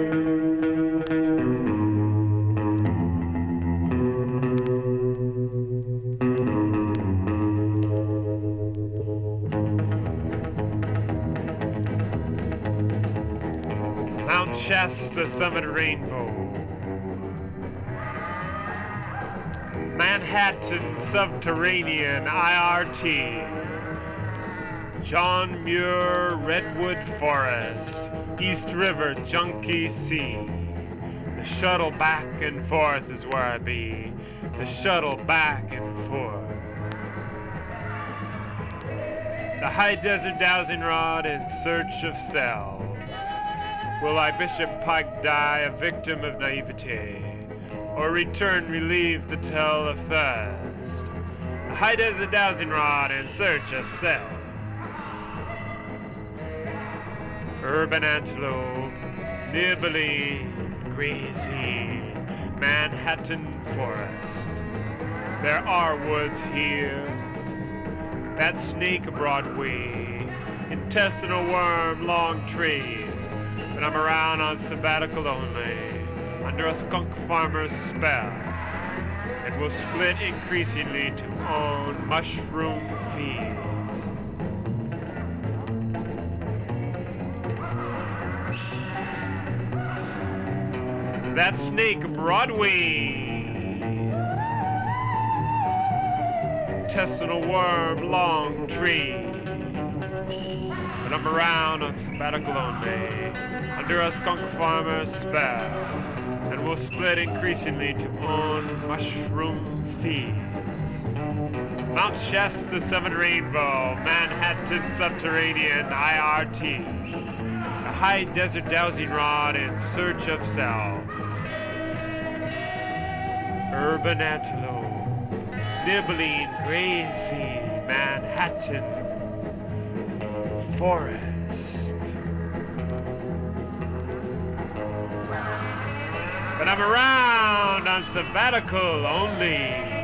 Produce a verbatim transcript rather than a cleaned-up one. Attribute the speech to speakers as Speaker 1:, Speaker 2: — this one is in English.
Speaker 1: Mount Shasta, summit rainbow. Manhattan, subterranean, I R T. John Muir, Redwood Forest, East River, Junkie Sea. The shuttle back and forth is where I be. The shuttle back and forth. The high desert dowsing rod in search of cell. Will I Bishop Pike die a victim of naivete, or return relieved to tell of thirst? The high desert dowsing rod in search of cell. Urban antelope, nibbly, grazy, Manhattan forest. There are woods here. That snake Broadway, intestinal worm, long tree. But I'm around on sabbatical only, under a skunk farmer's spell, and will split increasingly to own mushroom fields. That snake Broadway, intestinal worm, long tree. But I'm around on sabbatical only, under a skunk farmer's spell, and will split increasingly to own mushroom fields. Mount Shasta, summit rainbow, Manhattan, subterranean, I R T. A high desert dowsing rod in search of self. Urban antelope, nibbling, grazing, Manhattan forest. But I'm around on sabbatical only.